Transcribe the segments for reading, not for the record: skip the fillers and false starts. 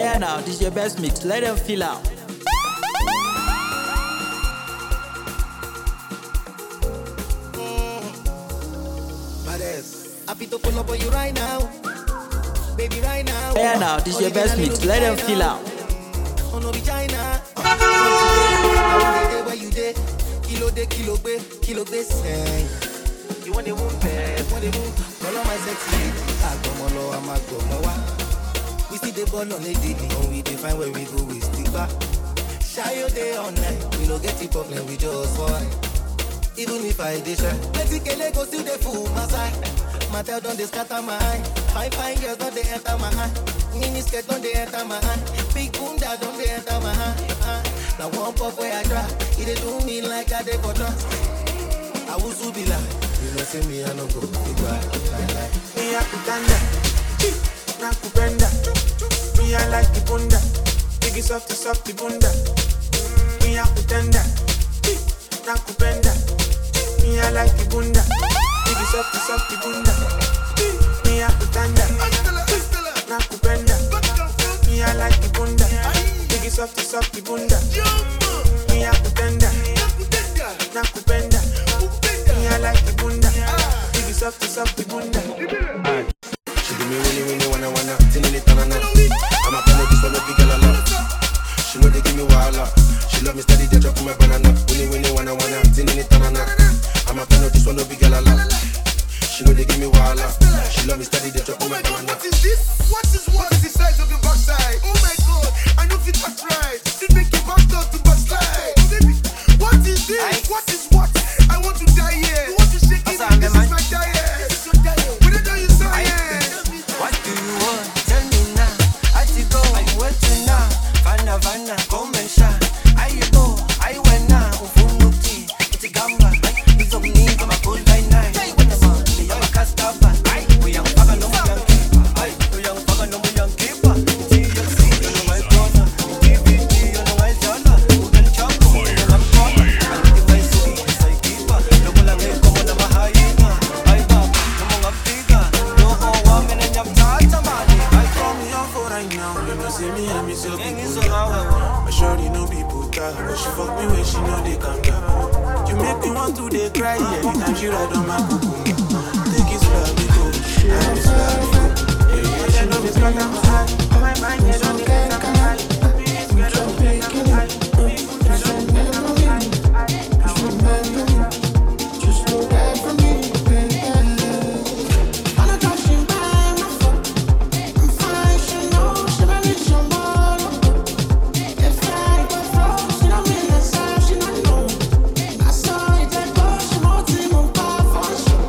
Yeah, now this is your best mix. Let them feel out. Happy to pull up on you right now, baby, right now. Yeah, now this is your best mix. Let them feel out. Oh no, be China. Where you dey? Kilo be say. You want the moon, want the moon? Call on my sexy lady. Agomolo, I'm a we see the ball on a daily. When we define where we go, we stick back. Shy your day all night. We no get the problem, we just fight. Even if I dey shy, let's see Kele go still the fool my side. Matel don't they scatter my eye. Fine girls don't they enter my eye. Mini skirt don't they enter my eye. Big bunda don't they enter my eye. Now one pop where I try, it do me like I dey for trust. I will so be like, you know see me I no go goodbye. Me a kutanda, na kupenda. Me I like the bunda, biggie softy bunda. Me a kutanda, na kupenda. Me I like the bunda. Biggie softy bunda. Me a kutanda, na kupenda. Me I like the bunda. Biggie softy bunda. Me a kutanda, na kupenda. Me I like the bunda. Biggie softy bunda. She do me really wanna tin in it and I'm a fan of this one, no big girl a lot. She know they give me wahala. She love me steady, they drop my banana. Really wanna tin in it and I'm a fan of this one, no big girl a lot. She know they give me wahala. She love me steady, they drop my banana. What is this? What is the size of your backside? Oh my God, I know fit act right. It make your back down to backslide. Oh baby, what is this? What is what? I want to die here. You want to shake it? This is my diet. This is your diet. We don't know you science. What do you want? Tell me now. I to go, I'm waiting now. Vanna, come and shine. I go, I went now. Ufunuki, it's a gamba. It's a me, I'm a good by night. I'm a castaba. We young faga no young keeper. We young faga no young keeper. TLC, you know my corner. DVD, you know my genre. Who can chop? I'm corner. I need my city, it's a keeper. No one like me, come on, I'm a hyena. I got, come on, I'm bigger. No more woman and I'm tired of money. I call me on for right now. You know see me and me so people down. I surely know people die, but she fuck me when she know they come down. You make me want to they cry anytime she ride on my cuckoo. Take it slowly go, and it's slowly go. Yeah, she know it's gonna be high. My mind is on the left of my eye. Please get on the left of my eye. Please get on the left of my eye. Just go back from me, baby. I'm not touching by my foot. I'm fine, she knows she might need some more. If I go flow, she don't mean herself, she don't know. I saw it like bush, she won't see my power for sure.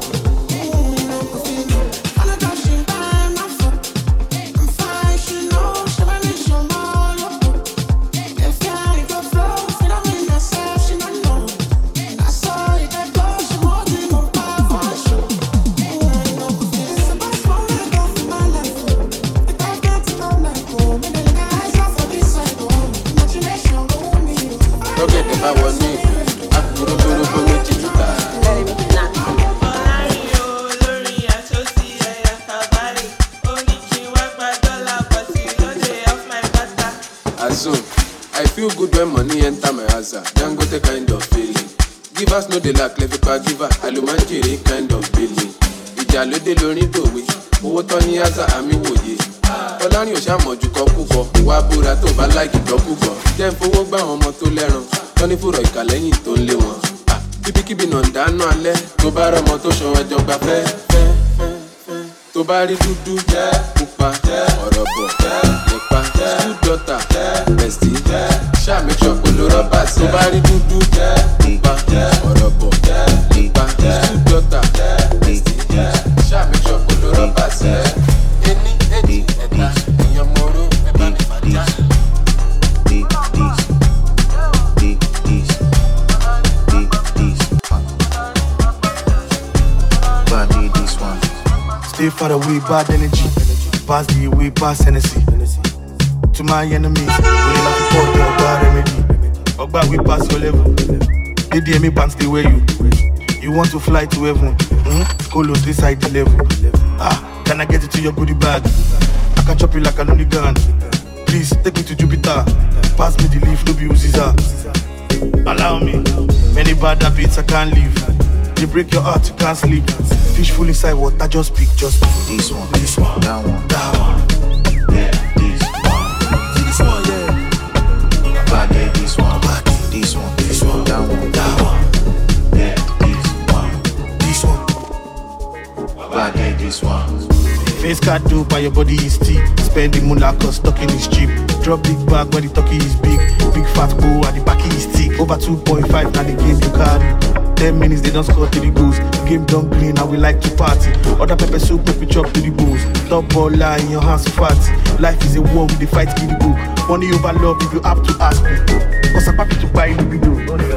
I'm not touching by my foot. I'm fine, she knows she might need some more. If I go flow, she don't mean herself, she don't know. I saw it like bush, she won't see my power for sure. It's about small and go for my life. If I get to know my home, and then guys off for this side, imagination go with me. Don't get the power me. Akuru méjì jùlá. Assume, I feel good when money enter my house. Dangote kind of feeling. Give us no dey lack, let people give her. Alumanjiri kind of feeling. Ìjà lóde lórin dòwe. Owó tán ní àṣà àmì wòye. Ọlọ́rin ò ṣàmọ̀jù kan púpọ̀. Wá búra tó bá láìkì gbọ́ púpọ̀. Jẹ́ ń fowó gbá àwọn ọmọ tó lẹ́ran. Tọ́ní fúrọ̀ ìkàlẹ́yìn tó ń lé wọn. Kíbíkíbi náà ń dáná alẹ́. Tó bá rọmọ tó ṣan ẹjọ́ gba fẹ́. Tó bá rí dúdú, pupa, ọ̀rọ̀ bọ̀, nípa, school daughter, bestie, ṣáà make sure pé ló rọ́bà sí. Tó bá rí dúdú, pupa, ọ̀rọ̀ bọ̀, nípa, school daughter, bestie, ṣáà make sure pé ló rọ́bà sí. Ení, èjì, ẹ̀ta, èèyàn mọ́rọ́, ẹ bá mi fàjà. Body this one. Stay far away, bad energy. Pass the way, pass Hennessy. To my enemies, we like to put your bad remedy. Ogba, we pass your level. They dear me pants the way you want to fly to heaven. Colo this side the level. Can I get it to your goodie bag? I can chop you like an only gun. Please take me to Jupiter. Pass me the leaf, no be Uziza. Allow me. Many bad habits I can't leave. They break your heart, you can't sleep. Fish full inside water, just pick. This one, that one, that one. Yeah, this one. This one, yeah. Bad, yeah, this one. Bad, this one, that one, that one. Yeah, this one. Bad, yeah, this one. Face card dope and your body is thick. Spending moolah cause talking is cheap. Drop big bag when the talkie is big. Big fat bow and the backy is thick. Over 2.5 now the game you carry. 10 minutes they don't score 3 goals. Game done clean and we like to party. Other pepper soup make we chop 3 goals. Top baller in your hands fatty. Life is a war with the fight kiddy go. Money over love if you have to ask me. Cause I'm happy to buy the video.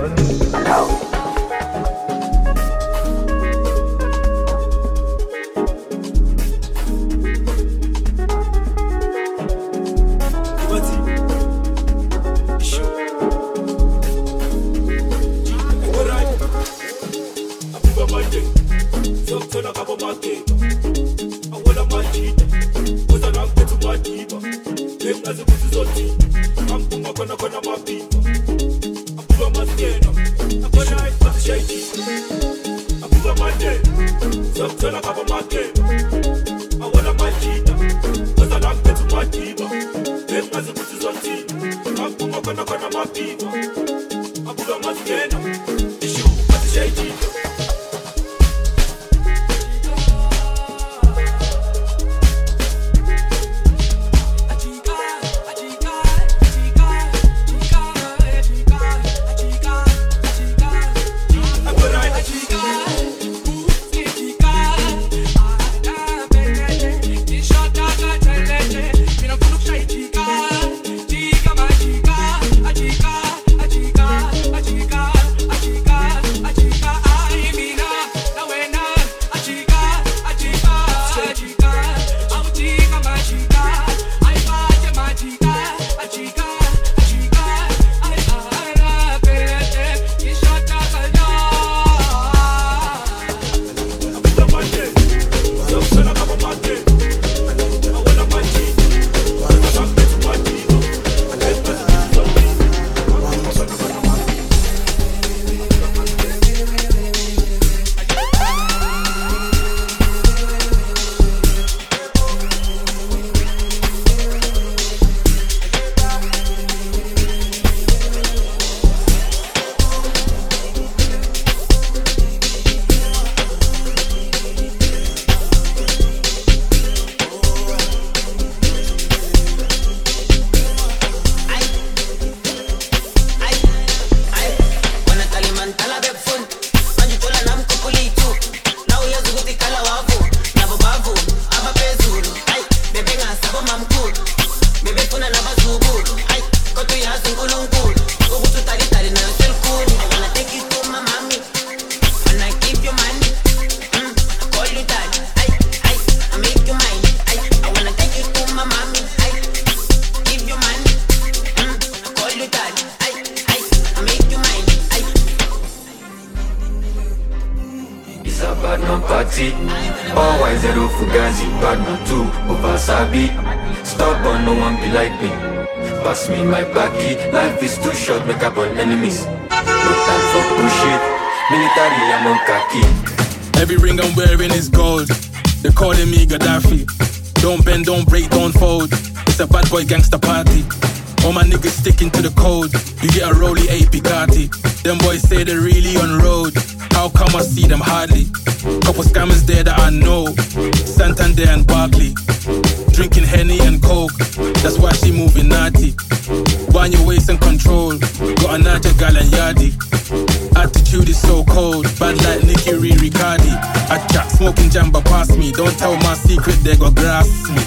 Every ring I'm wearing is gold. They're calling me Gaddafi. Don't bend, don't break, don't fold. It's a bad boy gangster party. All my niggas sticking to the code. You get a rolly A Picati. Them boys say they're really on road. How come I see them hardly? Couple scammers there that I know. Santander and Barkley. Drinking Henny and Coke. That's why she moving naughty. Wind your waist and control. Got a Naja gal and Yardi. Attitude is so cold. Bad like Nicky Riccardi. I chat smoking jamba past me. Don't tell my secret, they gon' grasp me.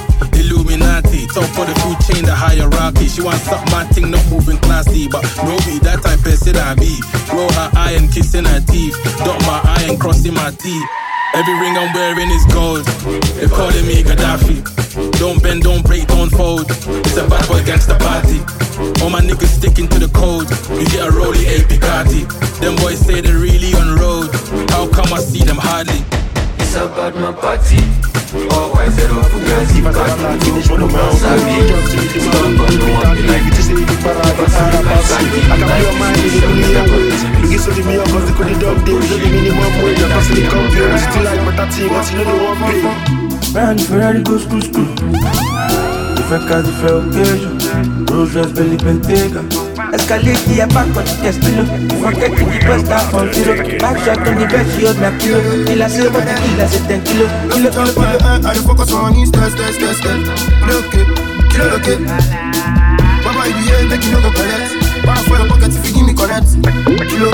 Illuminati, top of the food chain, the hierarchy. She wants suck my thing, not moving classy. But no be that type person I be. Roll her eye and kissing her teeth. Dot my eye and crossing my teeth. Every ring I'm wearing is gold. They're calling me Gaddafi. Don't bend, don't break, don't fold. It's a bad boy gangster party. All my niggas sticking to the code. You get a rolly A Picati. Them boys say they're really on road. How come I see them hardly? It's about my party. All white zero fugazi party. Sabi, stop on no one be like this. I can be your mind in the million. You get so the million cause they couldn't dog days. The minimum wage, I personally compare. Still like my team, but you know they won't pay. Man, Ferrari go school. Different cars, different occasion. Rolls Royce, Bentley, Bentayga. Escalate, yeah, back on the Castillo. Forget to the best down from zero. Back shot on the bed, she hold my pillow. Killer say what the killer say 10 kilo. Kilo. I focus on you, step. Kilo, okay. Baba, you here, make you no go collect. Power for your pocket if you give me correct. Kilo.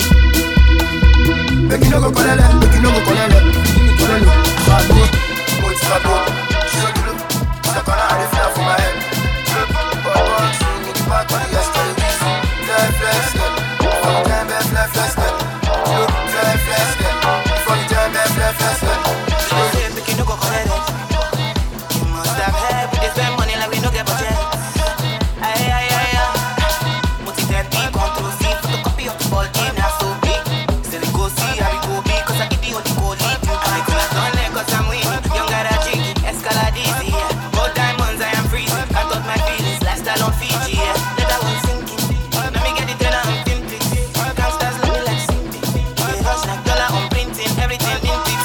Make you no go collect. Give me correct. Sabo. She's a kilo. She's a corner, I dey feel for my head. Back on the yesterday. Flex. Before you jam, flex. Before you jam, flex. Make you no go collect it. You must have help. We dey spend money like we no get budget. Multi-tap B, Control C, photocopy of the ball game. Now so big. Still it go see, I be go big, cause I give the only goal lead. I could have done it cause I'm winning. Young guy that drink it, Escalade easy, yeah. Gold diamonds, I am freezing. Can't touch my feelings, lifestyle on Fiji, yeah. Let that one sink in. Let me get it then I'm pimping. Gangsters love me like Simpi. They rush like dollar on printing, everything in big.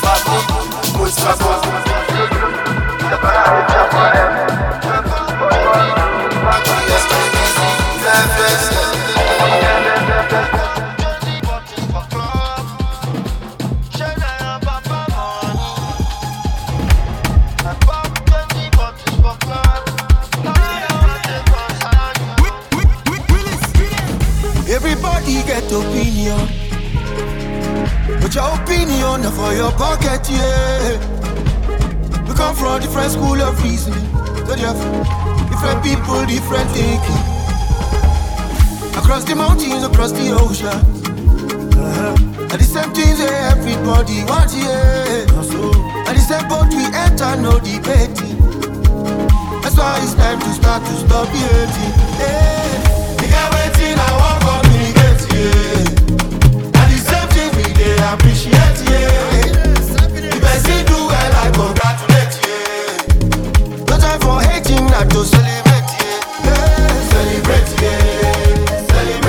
Everybody get opinion, but your opinion not for your pocket, yeah. We come from different school of reasoning, so different people, different thinking. Across the mountains, across the ocean, and the same things that everybody wants, yeah. And the same boat we enter, no debating. That's why it's time to stop the hating, yeah. You got waiting, I want communicate, yeah. And the same thing we they appreciate, yeah. If I see do well, I congratulate, yeah. No time for hating, not to celebrate, yeah. Celebrate, yeah.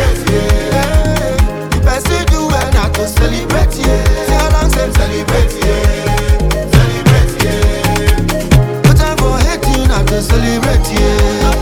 If I see do well, not to celebrate, yeah. Say along, celebrate, yeah. No time for hating, not to celebrate, yeah.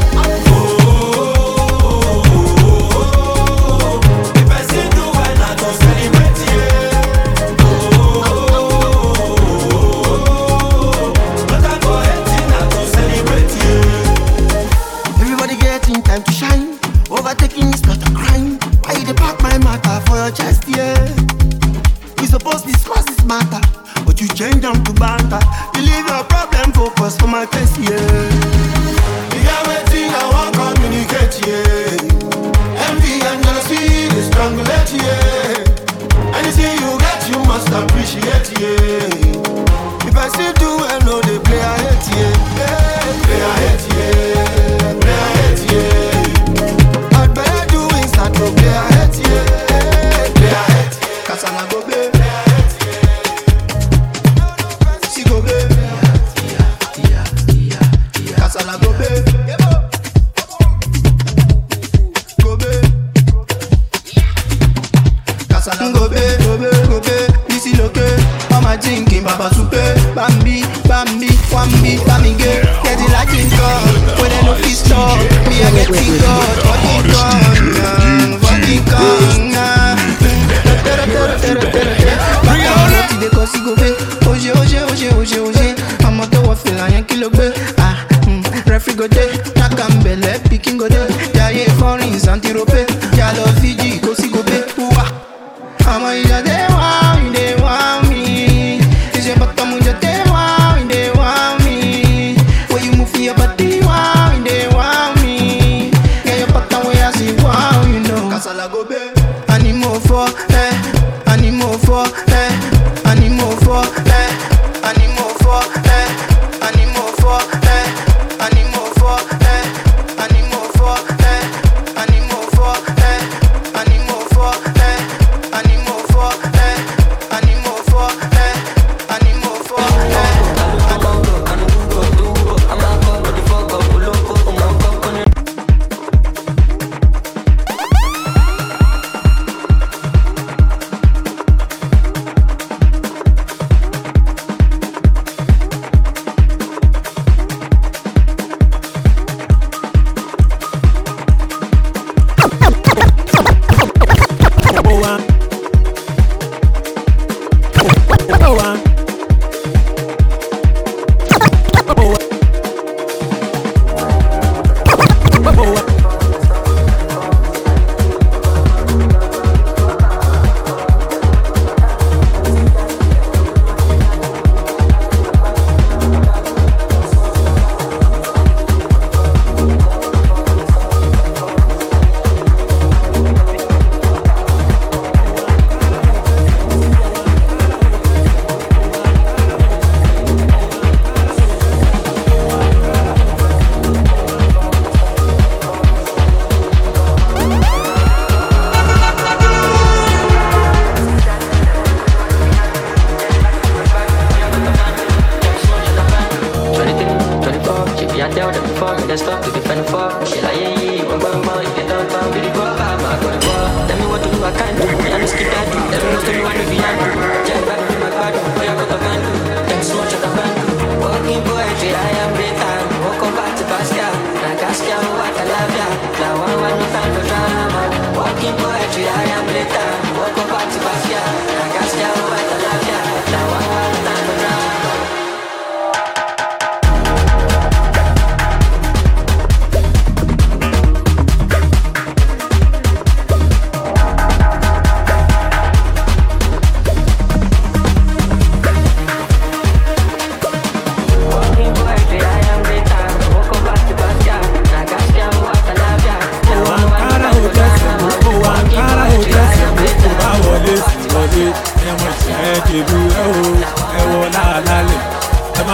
Time to shine. Overtaking is not a crime. Why you dey pack my matter for your chest, yeah? We supposed discuss this matter, but you change them to banter. You leave your problem, focus for my case, yeah. You got waiting, I won't communicate, yeah. Envy and jealousy, they strangulate, yeah. Anything you get, you must appreciate, yeah. If I still do well, no, they play I hate, yeah. Play I hate, yeah. Play I hate, yeah. I'd better do is not to play I hate, yeah. Play I hate, yeah. Kasana go be. Si go be. Kasana go be. Go be. Kasana go be. This is okay. Mama drinking, Papa soupe. Bambi, Wambi, Bamige. Get it like in God. When I know this talk, me I get it God. Fucking con. Bring it on up. They cause he go be. Oje. I'm out of feel like kilo be. Referee go day. Nakambele, picking go day. Jaye foreign, Santirope. Jalo Fiji, cause he go be. I'm a ija they want me. Is your bottom with they want me. When you move your body, they want me. Get your bottom where I see wow, you know. Kasala go be. Animal for, animal for, animal for, animal for, animal for, animal for, animal for, animal for.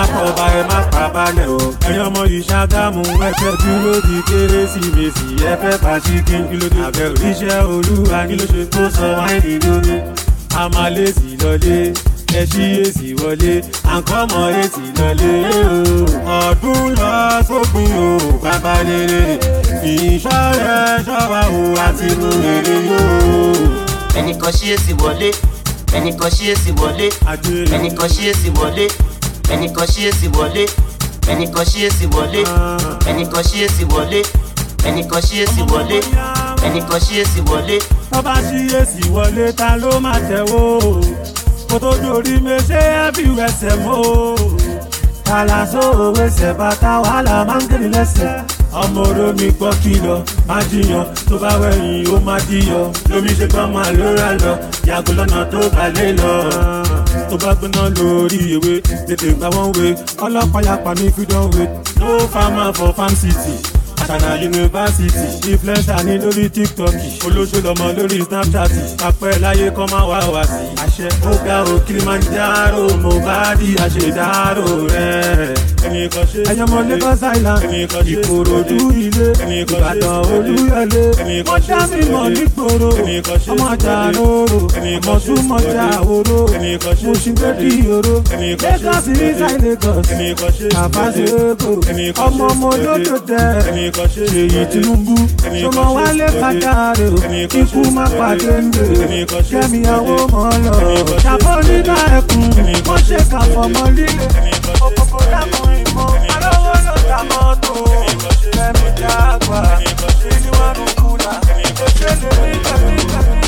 pọ̀ bá ẹ má pa balẹ̀ o. Ẹ̀yin ọmọ Ìṣàgámù ẹ̀fẹ̀ dúró di Kérésìmesì ẹ̀fẹ̀ pàṣíkín kí ló dé. Àbẹ̀rù iṣẹ́ olúwa kí ló ṣe tó sọ wáìnì lóde. A máa lé sí lọlé ẹ ṣí èsì wọlé àǹkọ́mọ èsì lọlé o. Ọdún lọ sópin o bàbá lérè ìṣọ́rẹ́ ṣọ́wá o àti mú èrè yóò. Ẹnìkan ṣí èsì wọlé ẹnìkan ṣí èsì wọlé ẹnìkan ṣí èsì wọlé ẹnìkan ṣí èsì wọlé ẹnìkan ṣí èsì wọlé ẹnìkan ṣí èsì wọlé ẹnìkan ṣí èsì wọlé ẹnìkan ṣí èsì wọlé. Tó bá ṣí èsì wọlé ta ló máa tẹ̀wó kó tó dorí méṣe ẹbí ẹsẹ̀ mọ́. Kàlàsó òwe ṣẹ̀ bàtà wàhálà máa ń kéde lẹ́sẹ̀. Ọmọ oró mi gbọ́ kìlọ̀ máa jiyàn tó bá wẹ̀yìn ó máa díyọ̀. Lómi ṣe gbọ́n máa lóra lọ yàgò lọ́nà tó balẹ̀ lọ. Tó bá gbóná lórí ewé tètè gbà wọ́n wé ọlọ́pàá yapa ní freedom way. No farmer for farm city. Àṣànà yunifásitì influencer ní lórí TikTok olóṣèlú lọmọ lórí Snapchat apẹ́ láyé kọ́ máa wá wá sí. Àṣẹ ó ga ò Kilimanjaro mo bá di àṣedárò rẹ̀. Ẹ̀yọ́mọ Lagos Island Ìkòròdú ilé Ìbàdàn Olúyọ̀lé wọ́n dá mi mọ̀ nígboro ọmọ ọjà lóró ọmọ súnmọ́jà oró mo ṣì ń gbé di oró Lagos inside Lagos àbáṣepọ̀ ọmọ mo lójó tẹ̀. Ṣèyí Tinubu ṣọmọ wálé pàjáre o ikú má pàdé ń bèrè kẹ́mi àwọn ọmọ lọ ṣàbọ̀ nígbà ẹkùn wọ́n ṣe kà fọmọ líle òkòkò dákun ìmọ̀ alówó ló ta mọ́tò kẹ́mi jágbà ìdí wọn ń kúlà òṣèlú ní kẹ́mi.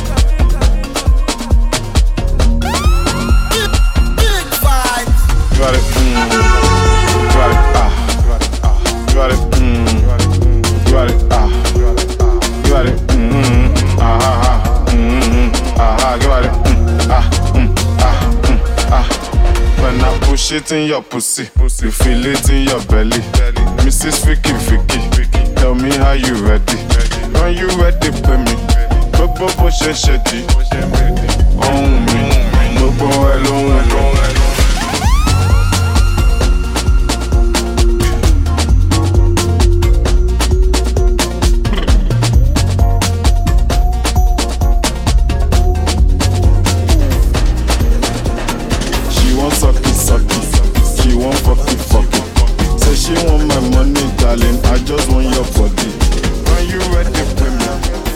You got it, you got it, you got it, you got it, you got it, When I push it in your pussy, you feel it in your belly. Mrs. Vicky, tell me how you ready. When you ready, pay me. Gbogbo bó ṣe ṣe di ohun mi, gbogbo ẹ lóhun mi. She want my money, darling. I just want your body. When you ready, pay me.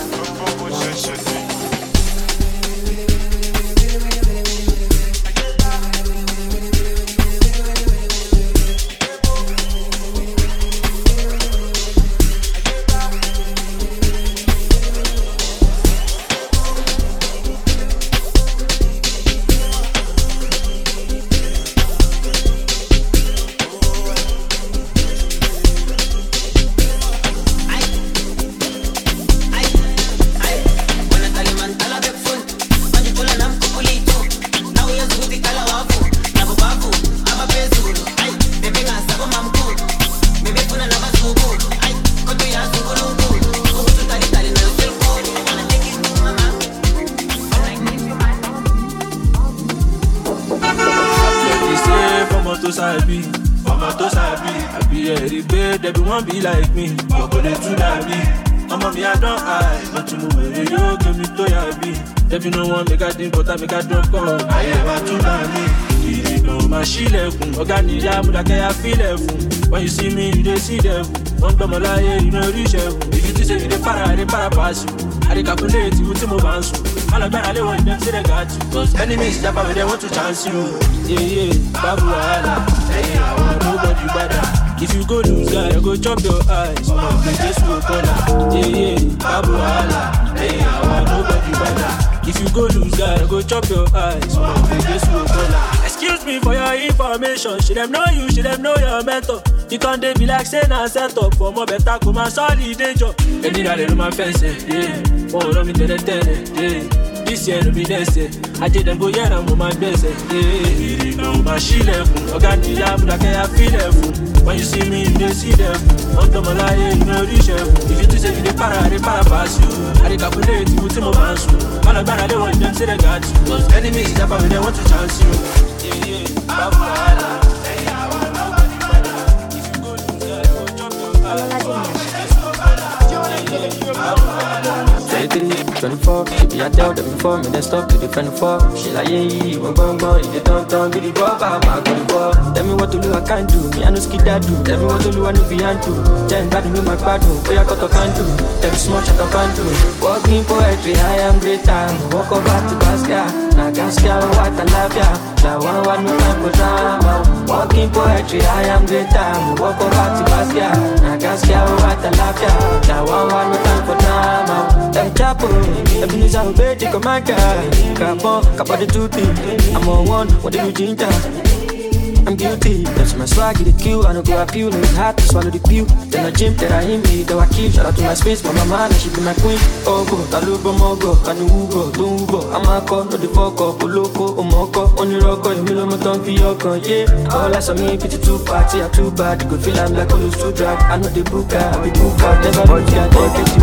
Won't be like me, you're gonna do like me. I'm on me, I don't hide. Not to move away, you give me to your beat. If you know one, make a drink, but I make a drunk call. I ever to me. You know my shit left. Organiza, but I can't feel it. When you see me, you don't see them. One time I lie, you know, reach them. If you say you're para pass you. I calculate you to move on. All of them, want them, say they got you. Cause enemies, that's why they want to chance you. Yeah, Babu Ala. Hey, I want nobody better. If you go lose guy, go chop your eyes. My biggest will corner. Yeah, Babu Ala. Hey, I want nobody better. If you go lose guy, go chop your eyes. My biggest will corner. Excuse me for your information. Should them know you, should them know your mentor. You can't be like saying I set up for more better. Come and solid danger. Any that in my fence, yeah. Oh, let me tell it, yeah. This year, no be next year. I did them go, yeah, I'm on my best, yeah. You know my shit left. Organiza, but I can't feel it. When you see me, you don't see them. On the Malaya, you know, reach them. If you do say you para pass you. I calculate you to my man. All of that, they want them, say they got you. Cause enemies, that's why they want to chance you. Yeah, Babu Ala. for. She be I tell them before me, then stop to defend for. She like, yeah, one bong, if you don't be the ball, I'm out of the ball. Tell me what to do, I can't do. Me, I know skid that do. Tell me what to do, I know fi hand to. Then bad me my bad do. Boy, I got to can do. Tell me small shut up and do. Walking poetry, I am greater. Walk over to Basquiat. Now Gaskia, what I love ya. Now one no time for drama. Walking poetry, I am greater. Walk over to Basquiat. Now Gaskia, what I love ya. Now one no time for drama. Them chapo, Ebenezer obey the commander. Capon, Capa the duty. I'm on one, what do you ginger? I'm guilty, that's my swag, the kill. I don't go appeal, no it's hard to swallow the pill. Then I gym, then I hit me, though I kill. Shout out to my space, my mama, she be my queen. Oh go, Talubo Mogo, Kanugo, Lumbo. I'm a call, no the fuck up, Oloko, Omoko, only rock, you know my tongue for your con, yeah. All I saw me, pity too party, I'm too bad. You could feel I'm like all those too drag. I know the book, I be too far, never look at it.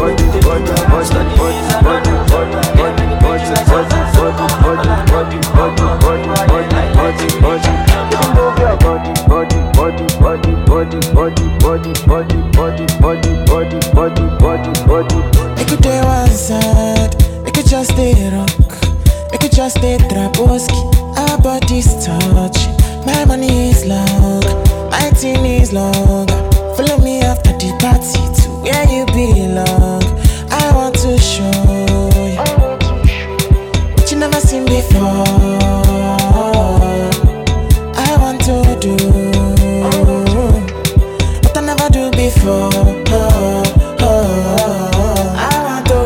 Make it day one side, make it just stay rock, make it just stay traboski. Our bodies touch, my money is long, my team is long. Follow me after the party to where you belong. I want to show you what you never seen before. I want to do what I never do before. I want to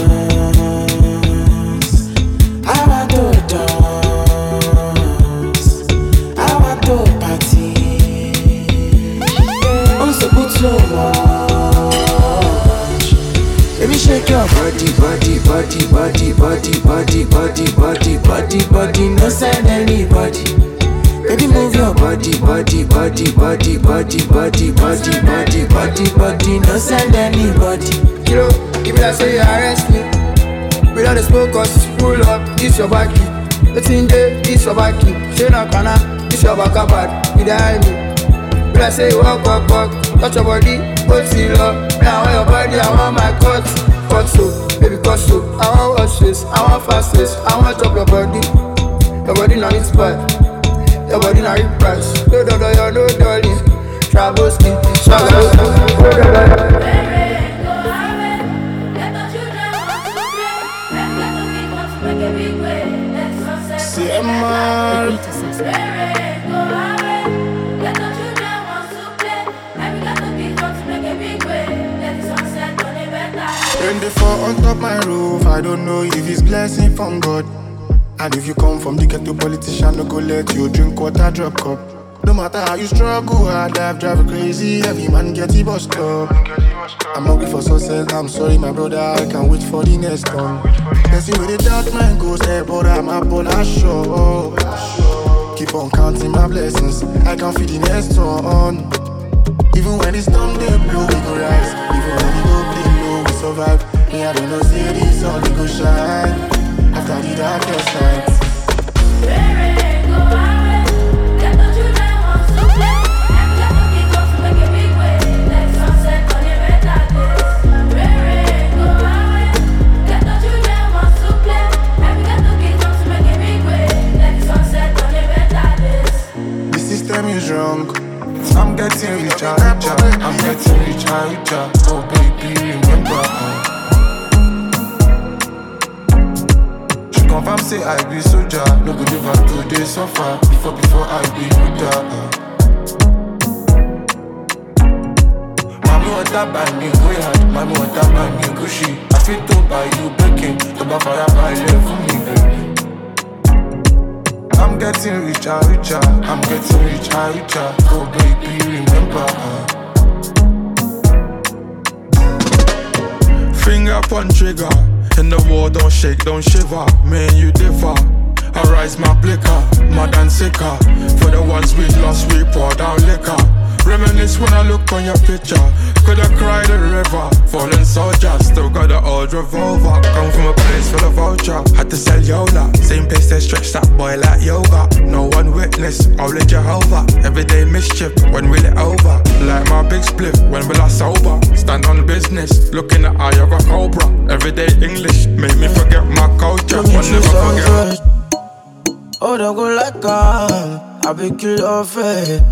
dance. I want to dance. I want to party. I'm so good so much. Baby, shake your body, body, body, body, body, body, body, body, body, body. No send anybody. Baby, move your body, body, body, body, body, body, body, body, body, body. No send anybody. Kilo, give me that say you arrest me. We don't smoke cause it's full up. This your baki. The thing there, this your baki. Say no kana, this your baka bad. You behind me. We don't say you walk, walk, walk. Touch your body, hold still up. Now I want your body, I want my cut. Cut so, baby cut so. I want watch this, I want fast this. I want chop your body. Your body not its bad. Your body not rip price. No, no, no, no, darling. Traboski, swagger. CMR. Rain dey fall on top my roof. I don't know if it's blessing from God. And if you come from the ghetto, politician no go let you drink water drop cup. No matter how you struggle, hard life drive you crazy. Every man get the bus stop. I'm hungry for success, I'm sorry my brother, I can't wait for the next one. Let's see where the dark man goes, hey but I'm up on a show. Keep on counting my blessings, I can feel the next one. Even when the storm they blow, we go rise. Even when we go play low, we survive. Me, I don't know, say this all we go shine. After the darkest nights. The system is wrong. I'm getting richer, richer. I'm getting richer, richer. Oh baby, remember. Confirm say I be soldier, no go live out today suffer. Before I be leader. Mami want that buy me way hard, mami want that buy me Gucci. I feel to buy you breaking, to buy fire buy love for me, baby. I'm getting richer, richer. I'm getting richer, richer. Oh baby, remember. Finger upon trigger. In the war, don't shake, don't shiver. Man, you differ. I rise my blicker, mad and sicker. For the ones we lost, we pour down liquor. reminisce when I look on your picture. Coulda cried a river, fallen soldier. Still got the old revolver. Come from a place full of vulture. Had to sell Yola, same place they stretch that boy like yoga. No one witness, only Jehovah. Everyday mischief, when will it over? Like my big spliff, when will I sober? Stand on business, look in the eye of a cobra. Everyday English, make me forget my culture. But never forget. Oh, don't go like I be kill your face.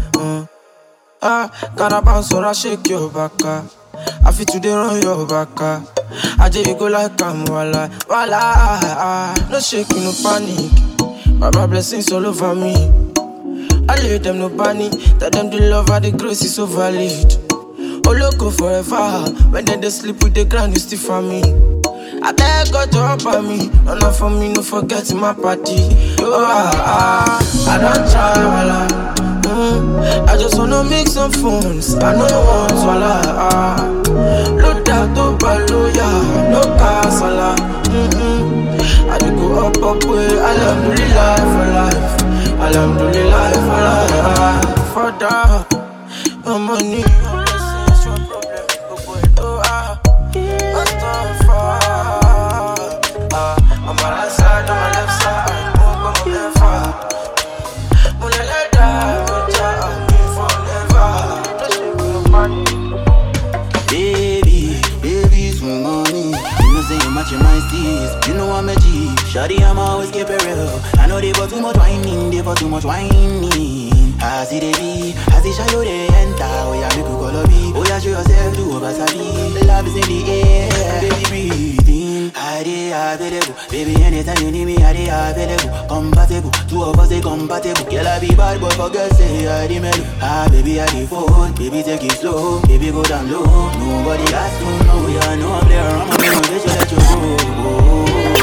Gotta bounce or I shake your back. I feel today run your back. I just go like I'm wala. No shaking, no panic. My blessings all over me. I leave them no panic. Tell them the love and the grace is so valid. Oh, loco forever. When they sleep with the ground, you still for me. I beg God to help me. No, not for me, no forget my party. I don't try, wala. I just wanna make some phones. I know one's wala. Look out to Baloya, no casala. I just go up way. Alhamdulillah for life. Alhamdulillah for life. For that, no money. On my right side, on my left side, move on my left side. Mona let die, me forever. Baby, some money. You know say you matching my steez. You know I'm a G. Shawty, I'm always keep it real. I know they for too much whining, they for too much whining. I see they be, I see Shayo they enter. Oh yeah, make you call a beat. Oh yeah, show yourself to Obasabi. Love is in the air, baby breathe in. I dey available, baby anytime you need me, I dey available. Compatible, two of us they compatible. Girl I be bad boy for girls say I dey mellow. Baby I dey phone, baby take it slow, baby go down low. Nobody has to know, yeah I know I'm there. I'm gonna let you go.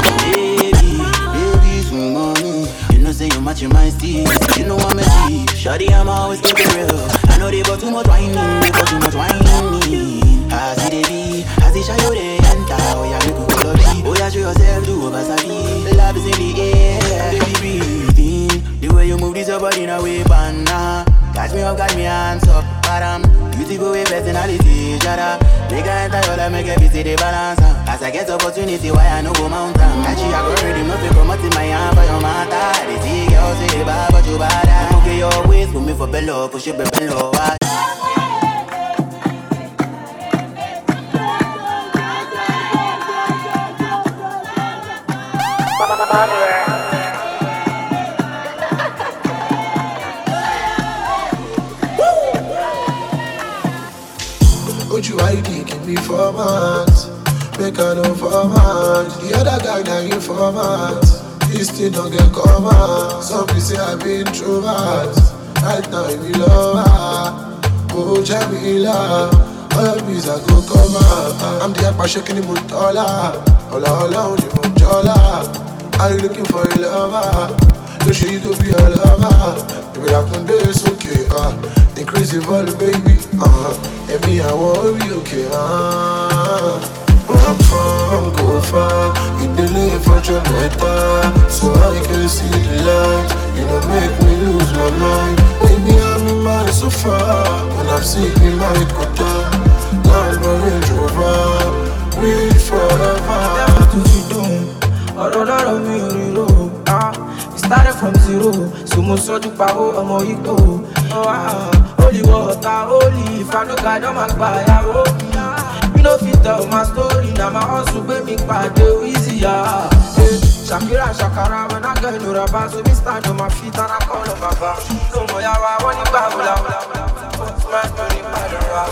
Baby, some money. You know say you matching my steez. You know I'm a G. Shawty, I'm always keep it real. I know they got too much whining, they got too much whining. I see they be, I see Shayo they enter. Oh yeah, make you call a beat. Oh yeah, show yourself to Obasabi. Love is in the air, baby breathe in. The way you move this your body in a way, banana. Catch me up, got me hands up, madam. Beautiful way, personality, shut up. Make her enter your life, make her see the balance. As I get opportunity, why I know go mountain. Catch you, I go ready, nothing come out in my hand for your matter. They see girls say they bad, but you bad. Okay, your waist, put me for below, push it below. Would you ID, give me format. Make I no format. The other guy now you format. This thing don't get covered. Some people say I've been introvert. Right now you be lover. Oh Jamila, all your bees I go cover. I'm the akpa shaking the mutola. Ola only mutola. Are you looking for a lover? No show you to be a lover. If it happen this okay, increase the volume baby, and me I want you okay, I'm from, go far, you believe for your better, so I can see the light, you don't make me lose my mind, baby I'm in my sofa, when I'm sick me might go down, now I'm a Range Rover, we forever. Started from zero, so much so to power, I'm all you go. Holy water, holy, if I look at them, I'm by you know, fit tell my story, now my house will be me by the easier. Shakira, Shakara, when I get no rubber, so we stand on my feet and I call on my back. No more, I want you back, what's my money, by the rock.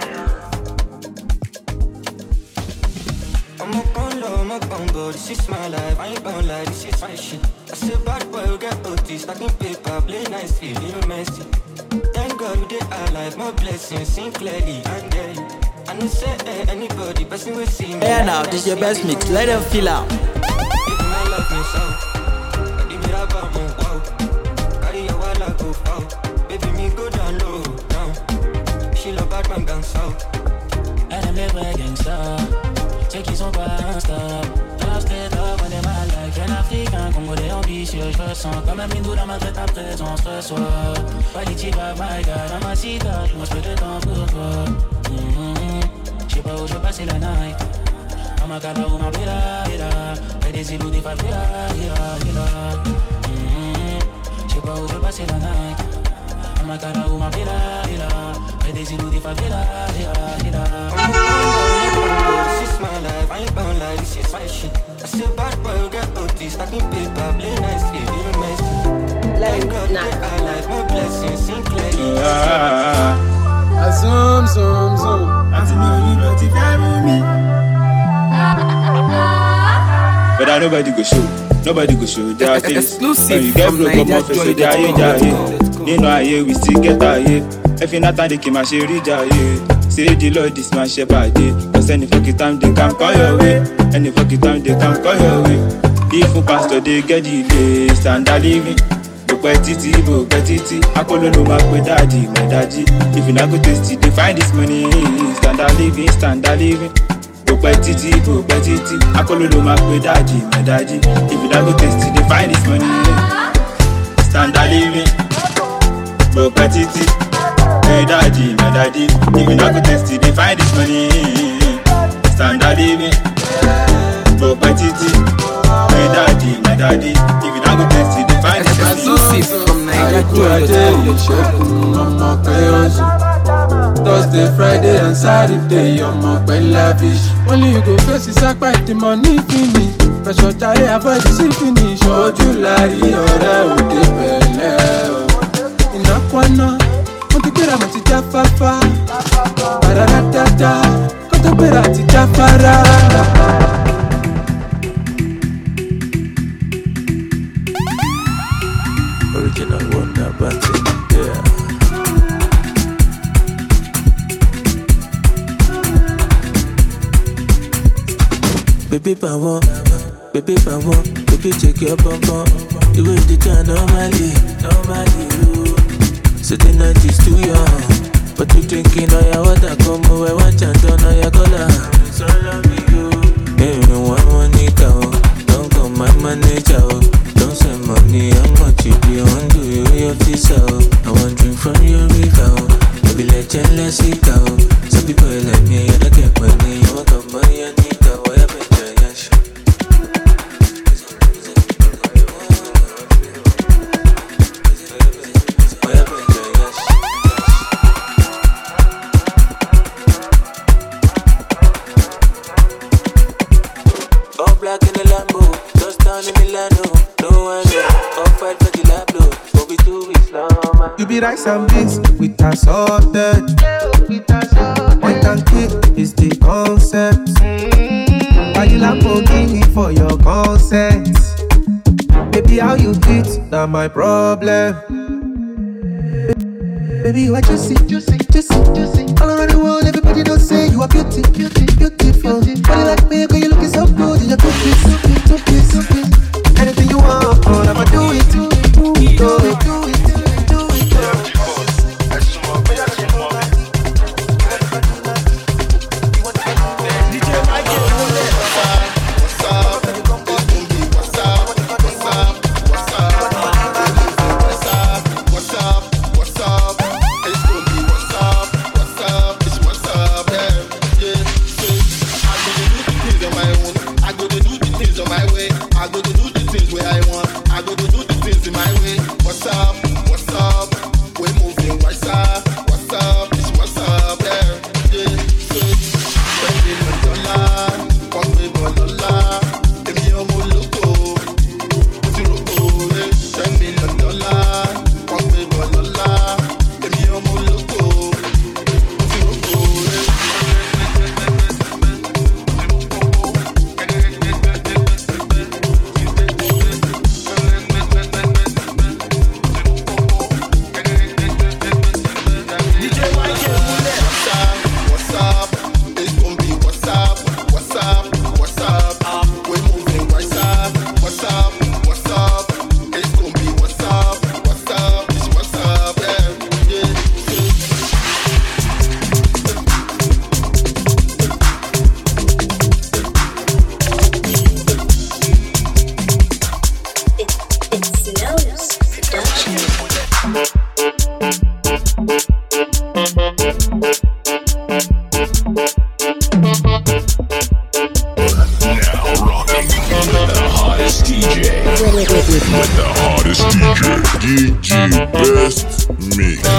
I'm up on low, I'm up on go, this is my life, I ain't gon' lie, this is my shit. I say bad boy, you get OT, stacking paper, play nicely, little messy. Thank God you did alive, my blessings, sing clearly, I get you. I don't say anybody, person will see me. Hey now, this is your best mix, let them feel out. Give my love me so, I give it up, I'm on wow. Carry your wall, I go out. Baby, me go down low, now. She love bad man, down south. And I'm never against her. c'est qu'ils sont pas instables. Dans ce l'état, on est mal like un Africain, congolais ambitieux, je ressens comme un mindou dans ma tête ta présence ce soir. Quality vibe, my God, dans ma citade, moi je peux te temps pour toi. J'sais pas où je vais passer la night. Dans ma cala ou ma bella, et des îlots, des favelas, j'sais pas où je vais passer la night. Dans ma cala ou ma bella, et des îlots, des favelas, This is my life, I ain't bound like this is my shit. I see a bad boy get OT, stacking paper, play nicely, little messy. Like God, I like my blessings, sing clearly. Zoom. As you know, you notify me. But I nobody go show their face. Exclusive you get from broke up, Niger say jaye. You know I we still get aye. If you not they keep my share jaye. Say the Lord is my shepherd. Cause any fucking time they come call your way. Any fucking time they come call your way. If you pastor they get delay, stand a living. Titi, Akolo no mak with daddy, my daddy. If you not go taste it, they find this money. Stand a living. Titi, Akolo no mak with daddy, my daddy. If you not go taste it, they find this money. Stand a living. Titi, my daddy, my daddy. If you not go taste it, they find this money. Stand a living. Titi, my daddy. If you not go taste it, they find this money. Exclusive from Niger. Thursday, Friday and Saturday, I'm up and lavish. Only you go face is sack by the money finish. Pressure tire, avoid the finish. Oh, July, or in Aquana, want to get a matita fafa. Pararatata, got to bear at Jafara. Original Wonder Button, yeah. Baby power, baby check your bum. The way they can normally, you. So the night is too young, but you drinking all your water, come over, watch and turn on your color. It's all of you. Everyone want it out, don't come my manager. Don't send money, how much you be on, do you your visa? I want drink from your river, maybe legend, let's see cow. Some people like me, I don't get money, I want the money, I need the way I better. Black in the Lambo, just down in Milano. No one know, all fight for the Lambo. But we do Islam. You be rice and beans with a sorted. Point and click is the concept. Buy you Lamborghini for your consent. Baby, how you eat, now my problem. Baby, you are juicy. All around the world, everybody don't say you are beautiful. Body like me, girl, you looking so good in your two-piece. Anything you want, I'ma do it. Do it. I go to do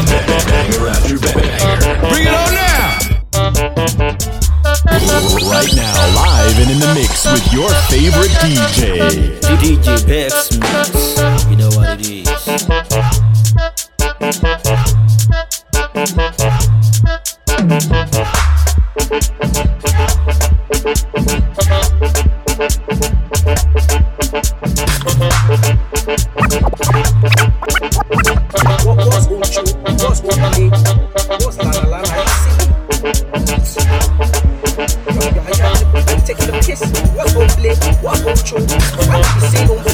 Banger after banger. Bring it on now! Right now, live and in the mix with your favorite DJ. DJ Bex Mix. You know what it is. What's going on? What's going on? What's la la la? Taking the piss. What's going to play? What's going to show? What's going to say?